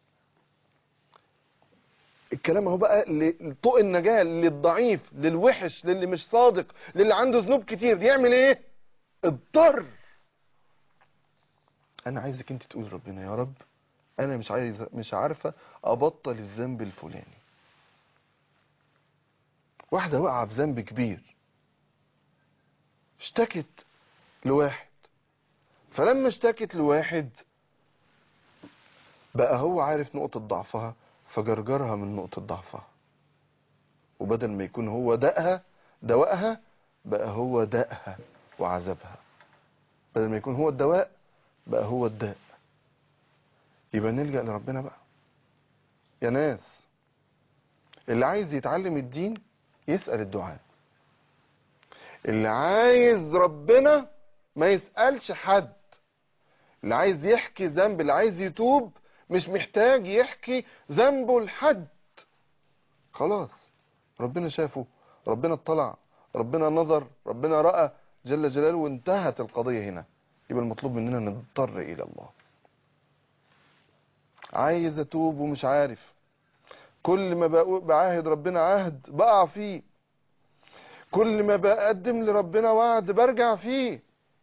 الكلام اهو بقى لطوق النجاة، للضعيف، للوحش، للي مش صادق، للي عنده ذنوب كتير، يعمل ايه؟ اضطر. انا عايزك انت تقول ربنا يا رب انا مش عايز، مش عارفه ابطل الذنب الفلاني. واحده واقعه في ذنب كبير، اشتكت لواحد، فلما اشتكت لواحد بقى هو عارف نقطة ضعفها، فجرجرها من نقطة ضعفها، وبدل ما يكون هو دقها دواءها، بقى هو دقها وعذبها. بدل ما يكون هو الدواء بقى هو الداء. يبقى نلجأ لربنا بقى يا ناس. اللي عايز يتعلم الدين يسأل الدعاء، اللي عايز ربنا ما يسألش حد، اللي عايز يحكي ذنب، اللي عايز يتوب مش محتاج يحكي ذنبه لحد. خلاص ربنا شافه، ربنا اطلع، ربنا نظر، ربنا رأى جل جلاله، وانتهت القضية هنا. يبقى المطلوب مننا نضطر إلى الله. عايز أتوب ومش عارف، كل ما بعاهد ربنا عهد بقع فيه، كل ما بقدم لربنا وعد برجع فيه.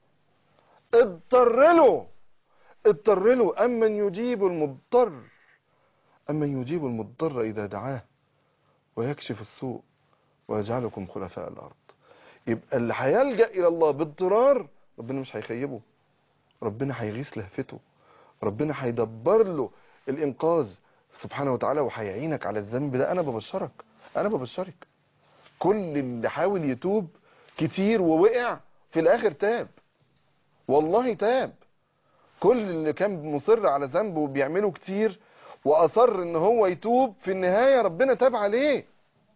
اضطر له، اضطر له. أمن يجيب المضطر، أمن يجيب المضطر إذا دعاه ويكشف السوء ويجعلكم خلفاء الأرض. يبقى اللي هيلجأ إلى الله باضطرار ربنا مش هيخيبه، ربنا هيغيث لهفته، ربنا هيدبر له الإنقاذ سبحانه وتعالى، وهيعينك على الذنب ده. أنا ببشرك، أنا ببشرك كل اللي حاول يتوب كتير ووقع في الآخر تاب، والله تاب. كل اللي كان مصر على ذنبه وبيعمله كتير وأصر إن هو يتوب، في النهاية ربنا تاب عليه،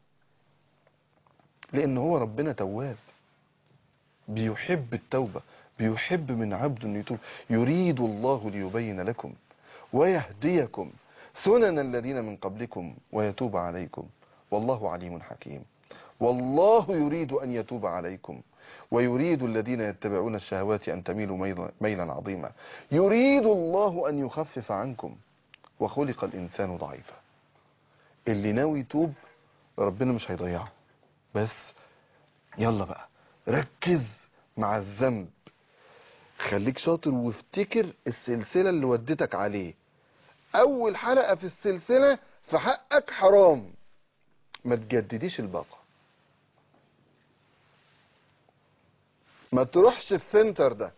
لأن هو ربنا تواب بيحب التوبة، بيحب من عبد أن يتوب. يريد الله ليبين لكم ويهديكم سنن الذين من قبلكم ويتوب عليكم والله عليم حكيم. والله يريد أن يتوب عليكم ويريد الذين يتبعون الشهوات أن تميلوا ميلا, ميلا عظيما. يريد الله أن يخفف عنكم وخلق الإنسان ضعيفا. اللي ناوي يتوب ربنا مش هيضيعه، بس يلا بقى ركز مع الذنب، خليك شاطر وافتكر السلسلة اللي ودتك عليه. أول حلقة في السلسلة في حقك حرام، ما تجدديش الباقة، ما تروحش السنتر ده،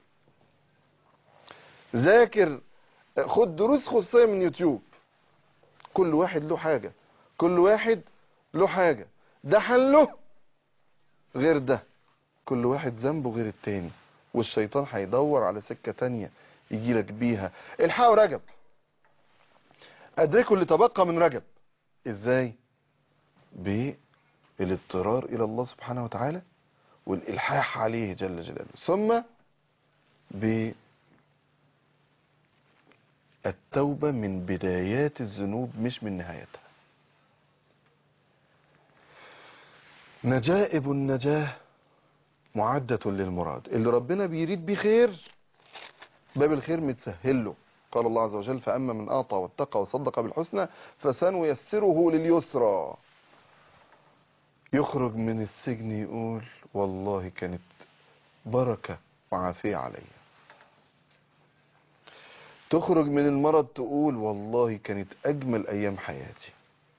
ذاكر، خد دروس خصوصية من يوتيوب. كل واحد له حاجة، كل واحد له حاجة، ده حله غير ده، كل واحد ذنبه غير التاني، والشيطان هيدور على سكة تانية يجيلك بيها. الحقوا رجب، ادركوا اللي تبقى من رجب. ازاي؟ بالاضطرار الى الله سبحانه وتعالى والالحاح عليه جل جلاله، ثم بالتوبة من بدايات الذنوب مش من نهايتها. نجائب النجاة معدة للمراد. اللي ربنا بيريد بيه خير باب الخير متسهل له. قال الله عز وجل فأما من أعطى واتقى وصدق بالحسنى فسنيسره لليسرى. يخرج من السجن يقول والله كانت بركة وعافية علي. تخرج من المرض تقول والله كانت أجمل أيام حياتي.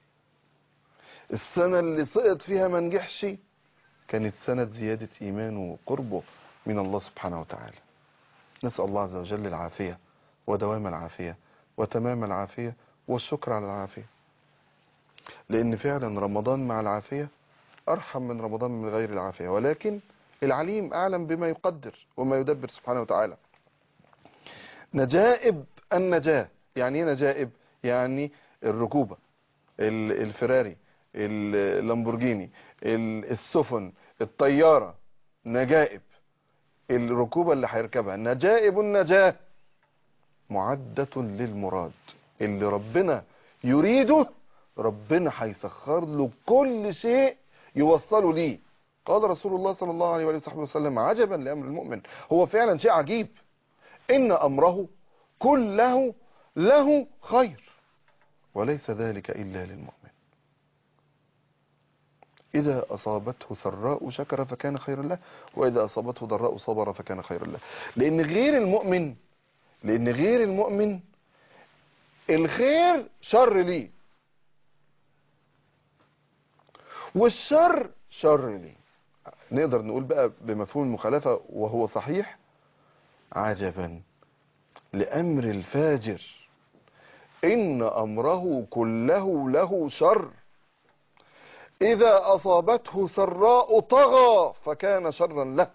السنة اللي سقط فيها ما نجحش كانت سنة زيادة إيمانه وقربه من الله سبحانه وتعالى. نسأل الله عز وجل العافية ودوام العافية وتمام العافية والشكر على العافية، لأن فعلا رمضان مع العافية أرحم من رمضان من غير العافية، ولكن العليم أعلم بما يقدر وما يدبر سبحانه وتعالى. نجائب النجاة. يعني ايه نجائب؟ يعني الركوبة، الفراري، اللامبورجيني، السفن، الطيارة، نجائب الركوبة اللي هيركبها. نجائب النجاة معدة للمراد. اللي ربنا يريده ربنا هيسخر له كل شيء يوصله ليه. قال رسول الله صلى الله عليه وصحبه وسلم عجبا لأمر المؤمن. هو فعلا شيء عجيب، إن أمره كله له خير وليس ذلك إلا للمؤمن. إذا أصابته سراء شكر فكان خيرا له، وإذا أصابته ضراء صبر فكان خيرا له. لأن غير المؤمن لأن غير المؤمن الخير شر ليه والشر شر ليه. نقدر نقول بقى بمفهوم المخالفة وهو صحيح: عجبا لأمر الفاجر إن أمره كله له شر. إذا أصابته سراء طغى فكان شرا له،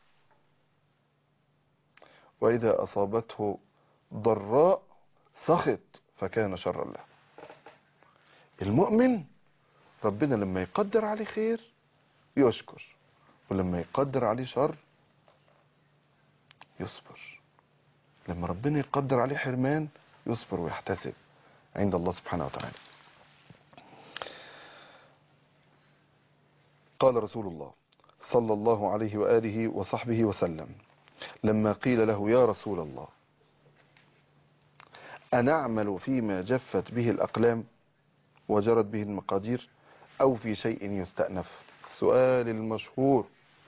وإذا أصابته ضراء سخط فكان شرا له. المؤمن ربنا لما يقدر عليه خير يشكر، ولما يقدر عليه شر يصبر. لما ربنا يقدر عليه حرمان يصبر ويحتسب عند الله سبحانه وتعالى. قال رسول الله صلى الله عليه وآله وصحبه وسلم لما قيل له يا رسول الله أنعمل فيما جفت به الأقلام وجرت به المقادير أو في شيء يستأنف؟ السؤال المشهور: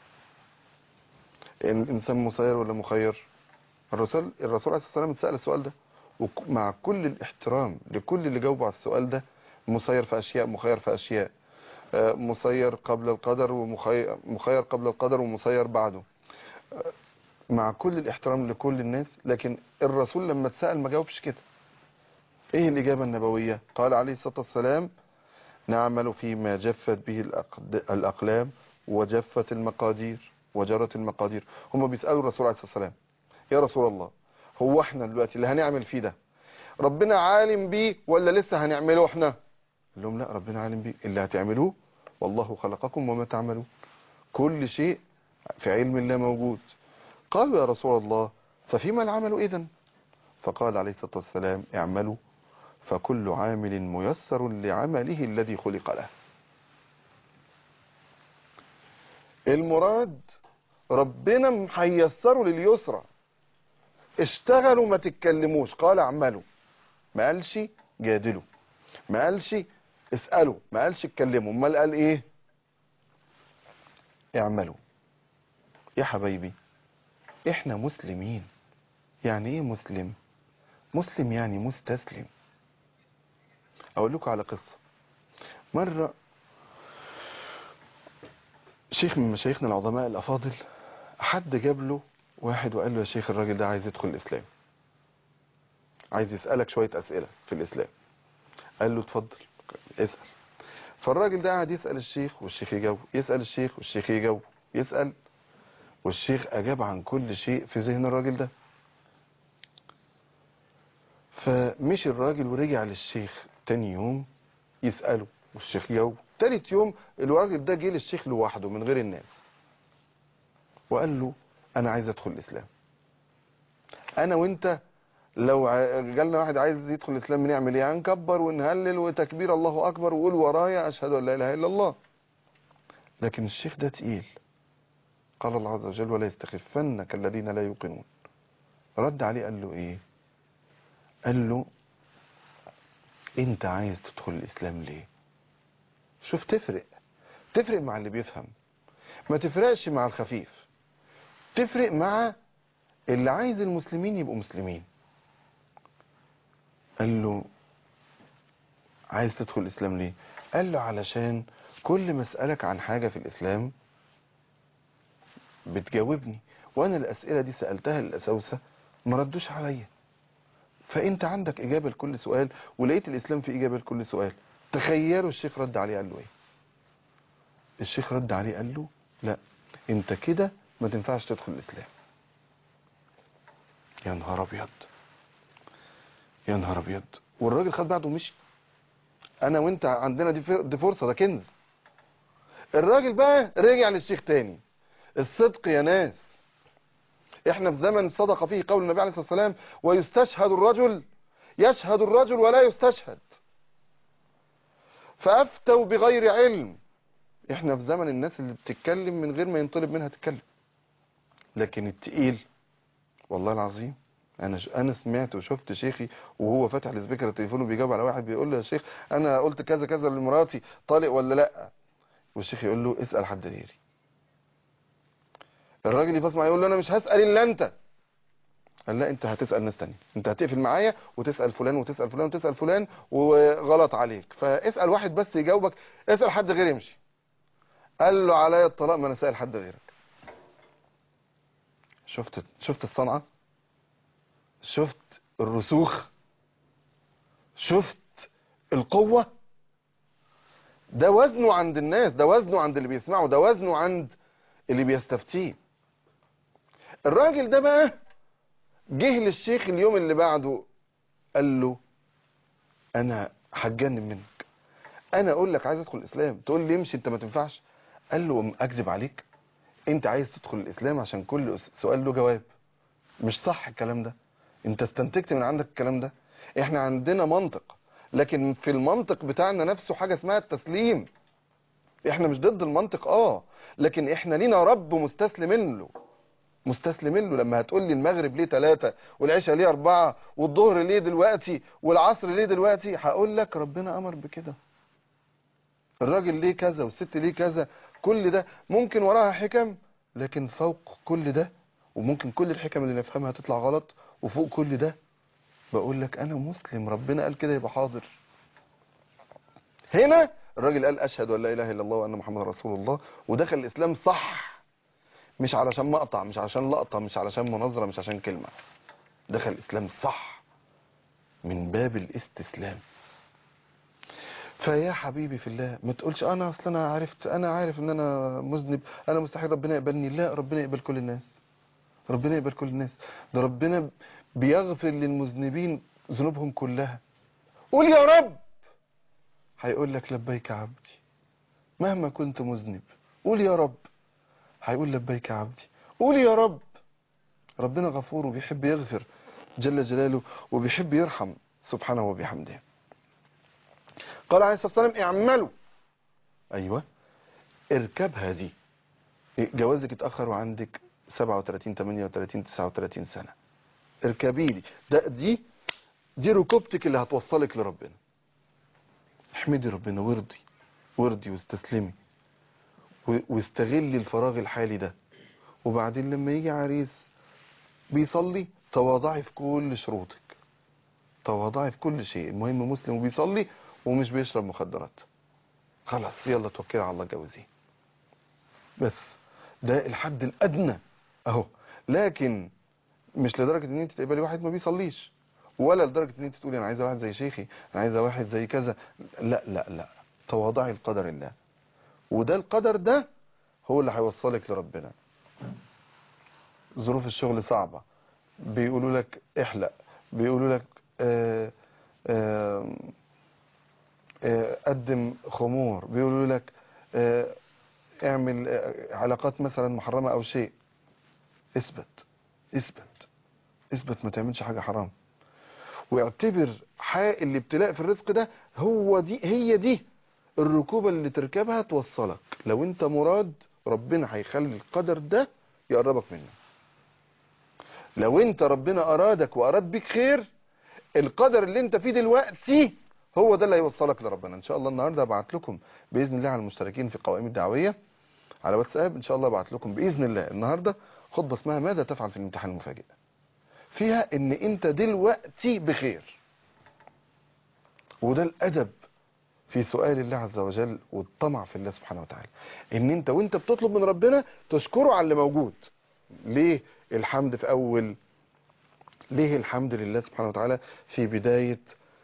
الإنسان مسير ولا مخير؟ الرسول الرسول عليه الصلاة والسلام اتسأل السؤال ده، ومع كل الاحترام لكل اللي جاوبوا على السؤال ده: مسير في أشياء، مخير في أشياء، مسير قبل القدر ومخير قبل القدر ومسير بعده، مع كل الاحترام لكل الناس. لكن الرسول لما اتسأل ما جاوبش كده. ايه الإجابة النبوية؟ قال عليه الصلاة والسلام: نعمل فيما جفت به الأقلام وجفت المقادير وجرت المقادير. هم بيسألوا الرسول عليه الصلاة والسلام: يا رسول الله هو احنا دلوقتي اللي هنعمل فيه ده ربنا عالم بيه ولا لسه هنعمله احنا؟ قال لهم: لا، ربنا عالم بيه، اللي هتعملوه والله خلقكم وما تعملون. كل شيء في علم الله موجود، قالوا يا رسول الله ففيما العمل إذن؟ فقال عليه الصلاة والسلام اعملوا فكل عامل ميسر لعمله الذي خلق له. المراد ربنا محيسروا لليسرى، اشتغلوا ما تتكلموش، قال اعملوا، ما قالش جادلوا، ما قالش اسألوا، ما قالش اتكلموا، امال قال ايه؟ اعملوا. يا حبايبي احنا مسلمين. يعني ايه مسلم؟ مسلم يعني مستسلم. اقول لكم على قصة. مرة شيخ من مشايخنا العظماء الافاضل حد جاب له واحد وقال له يا شيخ الراجل ده عايز يدخل الاسلام، عايز يسألك شوية اسئلة في الاسلام. قال له اتفضل اسأل. فالراجل ده قاعد يسأل الشيخ والشيخ يجاوب، يسأل الشيخ والشيخ يجاوب، يسأل والشيخ أجاب عن كل شيء في ذهن الراجل ده. فمشي الراجل ورجع للشيخ تاني يوم يسأله والشيخ يجاوب. تالت يوم الراجل ده جه للشيخ لوحده من غير الناس وقال له أنا عايز أدخل الإسلام. أنا وأنت لو جالنا واحد عايز يدخل الإسلام بنعمل إيه؟ هنكبر ونهلل وتكبير الله أكبر وقول ورايا أشهد أن لا إله إلا الله. لكن الشيخ ده تقيل. قال الله عز وجل ولا يستخفنك الذين لا يوقنون. رد عليه قال له ايه؟ قال له انت عايز تدخل الاسلام ليه؟ شوف تفرق تفرق مع اللي بيفهم، ما تفرقش مع الخفيف، تفرق مع اللي عايز المسلمين يبقوا مسلمين. قال له عايز تدخل الاسلام ليه؟ قال له علشان كل ما اسالك عن حاجة في الاسلام بتجاوبني، وانا الاسئلة دي سألتها للاساوسة ما ردوش عليا، فانت عندك اجابة لكل سؤال ولقيت الاسلام في اجابة لكل سؤال. تخيلوا الشيخ رد عليه قال له ايه؟ الشيخ رد عليه قال له لا انت كده ما تنفعش تدخل الاسلام. يا نهار ابيض، يا نهار ابيض. والراجل خد بعضه ومشي. انا وانت عندنا دي دي فرصة، ده كنز. الراجل بقى رجع للشيخ تاني. الصدق يا ناس، احنا في زمن صدق فيه قول النبي عليه الصلاة والسلام ويستشهد الرجل، يشهد الرجل ولا يستشهد، فافتوا بغير علم. احنا في زمن الناس اللي بتتكلم من غير ما ينطلب منها تتكلم. لكن التقيل والله العظيم، انا ش... انا سمعت وشفت شيخي وهو فاتح السبيكر تليفونه بيجاوب على واحد بيقول له يا شيخ انا قلت كذا كذا لمراتي طالق ولا لا، والشيخ يقول له اسال حد غيري. الراجل يفصمع يقول له انا مش هسال الا انت. قال لا انت هتسال ناس تانية، انت هتقفل معايا وتسال فلان وتسال فلان وتسال فلان وغلط عليك، فاسال واحد بس يجاوبك، اسال حد غيري يمشي. قال له عليا الطلاق ما انا سائل حد غيرك. شفت شفت الصنعة، شفت الرسوخ، شفت القوة. ده وزنه عند الناس، ده وزنه عند اللي بيسمعه، ده وزنه عند اللي بيستفتيه. الراجل ده بقى جه للشيخ اليوم اللي بعده قال له انا هتجنن منك، انا اقول لك عايز ادخل الاسلام تقول لي امشي انت ما تنفعش. قال له اكذب عليك؟ انت عايز تدخل الاسلام عشان كل سؤال له جواب. مش صح الكلام ده، انت استنتجت من عندك الكلام ده. احنا عندنا منطق، لكن في المنطق بتاعنا نفسه حاجة اسمها التسليم. احنا مش ضد المنطق اه، لكن احنا لينا رب مستسلمين له، مستسلمين له. لما هتقول لي المغرب ليه ثلاثة والعشاء ليه أربعة والظهر ليه دلوقتي والعصر ليه دلوقتي، هقول لك ربنا أمر بكده. الراجل ليه كذا والست ليه كذا، كل ده ممكن وراها حكم، لكن فوق كل ده وممكن كل الحكم اللي نفهمها تطلع غلط، وفوق كل ده بقول لك انا مسلم، ربنا قال كده يبقى حاضر. هنا الراجل قال اشهد ان لا اله الا الله وان محمد رسول الله، ودخل الاسلام صح، مش علشان مقطع، مش علشان لقطه، مش علشان مناظره، مش عشان كلمه. دخل الاسلام صح من باب الاستسلام. فيا حبيبي في الله ما تقولش انا اصلا انا عرفت، انا عارف ان انا مذنب، انا مستحيل ربنا يقبلني. لا، ربنا يقبل كل الناس، ربنا يقبل كل الناس. ده ربنا بيغفر للمذنبين ذنوبهم كلها. قول يا رب، هيقول لك لبيك عبدي مهما كنت مذنب. قول يا رب، هيقول لبيك عبدي. قول يا رب، ربنا غفور وبيحب يغفر جل جلاله وبيحب يرحم سبحانه وبحمده. قال عليه الصلاة والسلام اعملوا، ايوه اركبها دي. جوازك اتأخر وعندك سبعة وثلاثين ثمانية وثلاثين تسعة وثلاثين سنة، اركبي لي ده، دي دي ركوبتك اللي هتوصلك لربنا. احمدي ربنا وارضي وارضي واستسلمي واستغلي الفراغ الحالي ده. وبعدين لما يجي عريس بيصلي تواضعي في كل شروطك، تواضعي في كل شيء، المهم مسلم وبيصلي ومش بيشرب مخدرات، خلاص يلا توكلي على الله جوزيه. بس ده الحد الادنى اهو. لكن مش لدرجه ان انت تقبلي واحد ما بيصليش، ولا لدرجه ان انت تقولي انا عايزه واحد زي شيخي، انا عايزه واحد زي كذا. لا لا لا، تواضعي لقدر الله، وده القدر ده هو اللي هيوصلك لربنا. ظروف الشغل صعبه، بيقولوا لك احلق، بيقولوا لك آآ آآ آآ قدم خمور، بيقولوا لك اعمل علاقات مثلا محرمه او شيء. اثبت اثبت اثبت، ما تعملش حاجه حرام، واعتبر حق الابتلاء في الرزق ده هو دي هي دي الركوبه اللي تركبها توصلك. لو انت مراد ربنا هيخلي القدر ده يقربك منه. لو انت ربنا ارادك واراد بيك خير، القدر اللي انت فيه دلوقتي هو ده اللي هيوصلك لربنا. ان شاء الله النهارده هبعت لكم باذن الله على المشتركين في قوائم الدعويه على واتساب، ان شاء الله ابعت لكم باذن الله النهارده خطبه اسمها ماذا تفعل في الامتحان المفاجئ، فيها ان انت دلوقتي بخير. وده الادب في سؤال الله عز وجل والطمع في الله سبحانه وتعالى، ان انت وانت بتطلب من ربنا تشكره على اللي موجود. ليه الحمد في اول ليه الحمد لله سبحانه وتعالى في بداية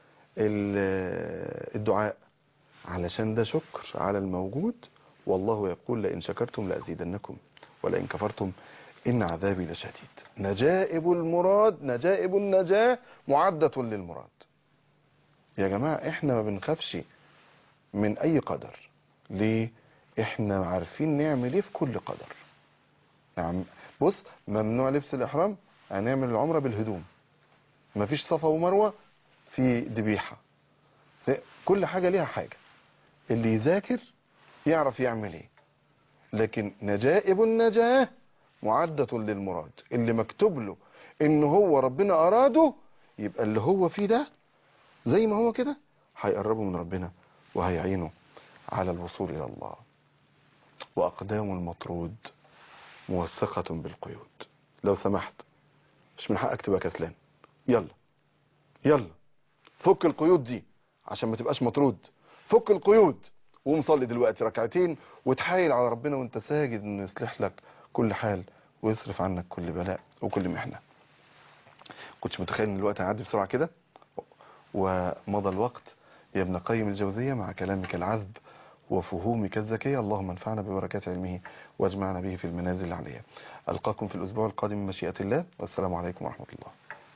الدعاء؟ علشان ده شكر على الموجود. والله يقول لئن شكرتم لأزيدنكم ولئن كفرتم إن عذابي لشديد. نجائب المراد، نجائب النجاة معدة للمراد. يا جماعة احنا ما بنخافش من اي قدر. ليه؟ احنا عارفين نعمل ايه في كل قدر. يعني بص، ممنوع لبس الاحرام، هنعمل العمرة بالهدوم، مفيش صفا ومروة في ذبيحة، كل حاجة ليها حاجة. اللي يذاكر يعرف يعمل ايه. لكن نجائب النجاة معدة للمراد، اللي مكتوب له ان هو ربنا اراده، يبقى اللي هو فيه ده زي ما هو كده هيقربه من ربنا وهيعينه على الوصول الى الله. واقدام المطرود موثقة بالقيود. لو سمحت مش من حقك تبقى كسلان، يلا يلا فك القيود دي عشان ما تبقاش مطرود. فك القيود ومصلي دلوقتي ركعتين وتحايل على ربنا وانت ساجد انه يصلح لك كل حال ويصرف عنك كل بلاء وكل محنة. كنتش متخيل ان الوقت هيعدي بسرعة كده ومضى الوقت. يا ابن قيم الجوزية، مع كلامك العذب وفهومك الذكية، اللهم انفعنا ببركات علمه واجمعنا به في المنازل العليا. ألقاكم في الأسبوع القادم من مشيئة الله، والسلام عليكم ورحمة الله.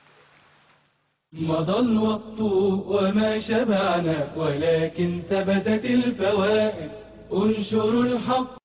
مضى الوقت وما شبعنا ولكن ثبتت الفوائد. انشروا الحق